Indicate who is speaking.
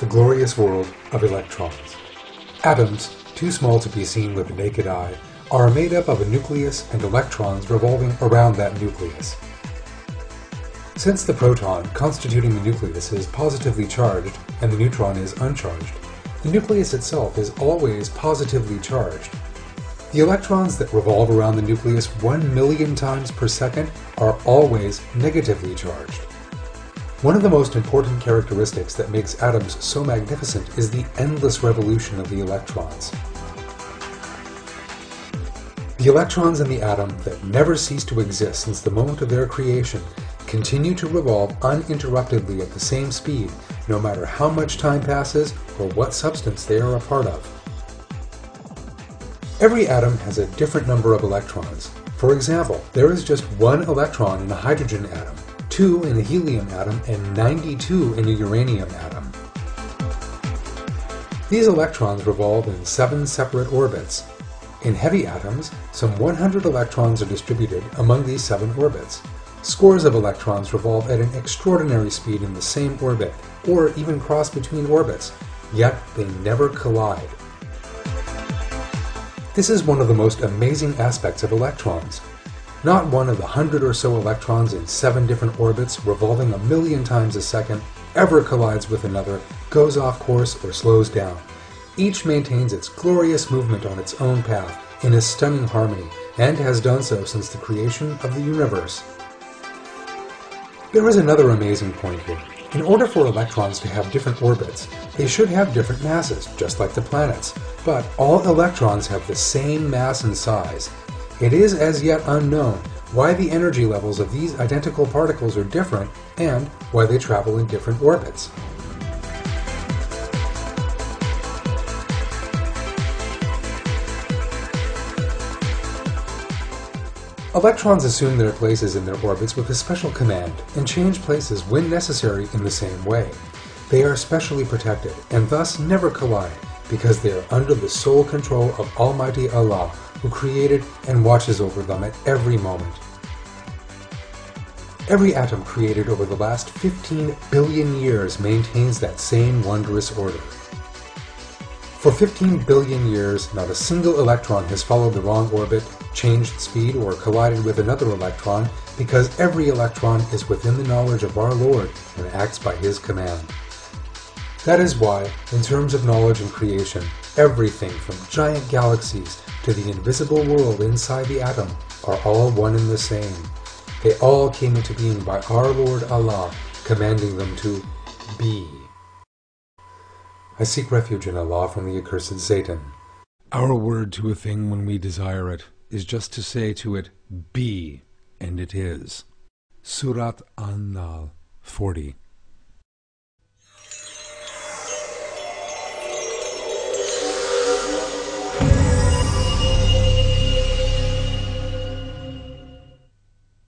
Speaker 1: the glorious world of electrons. Atoms, too small to be seen with the naked eye, are made up of a nucleus and electrons revolving around that nucleus. Since the proton constituting the nucleus is positively charged and the neutron is uncharged, the nucleus itself is always positively charged. The electrons that revolve around the nucleus 1,000,000 times per second are always negatively charged. One of the most important characteristics that makes atoms so magnificent is the endless revolution of the electrons. The electrons in the atom that never cease to exist since the moment of their creation continue to revolve uninterruptedly at the same speed, no matter how much time passes or what substance they are a part of. Every atom has a different number of electrons. For example, there is just one electron in a hydrogen atom, 2 in a helium atom, and 92 in a uranium atom. These electrons revolve in 7 separate orbits. In heavy atoms, some 100 electrons are distributed among these 7 orbits. Scores of electrons revolve at an extraordinary speed in the same orbit, or even cross between orbits, yet they never collide. This is one of the most amazing aspects of electrons. Not one of the 100 or so electrons in 7 different orbits revolving 1,000,000 times a second ever collides with another, goes off course, or slows down. Each maintains its glorious movement on its own path in a stunning harmony, and has done so since the creation of the universe. There is another amazing point here. In order for electrons to have different orbits, they should have different masses, just like the planets. But all electrons have the same mass and size. It is as yet unknown why the energy levels of these identical particles are different and why they travel in different orbits. Electrons assume their places in their orbits with a special command and change places when necessary in the same way. They are specially protected and thus never collide because they are under the sole control of Almighty Allah, who created and watches over them at every moment. Every atom created over the last 15 billion years maintains that same wondrous order. For 15 billion years, not a single electron has followed the wrong orbit, changed speed, or collided with another electron, because every electron is within the knowledge of our Lord and acts by His command. That is why, in terms of knowledge and creation, everything from giant galaxies to the invisible world inside the atom are all one and the same. They all came into being by our Lord Allah, commanding them to be. I seek refuge in Allah from the accursed Satan. Our word to a thing when we desire it is just to say to it, be, and it is. Surat An-Nahl 40.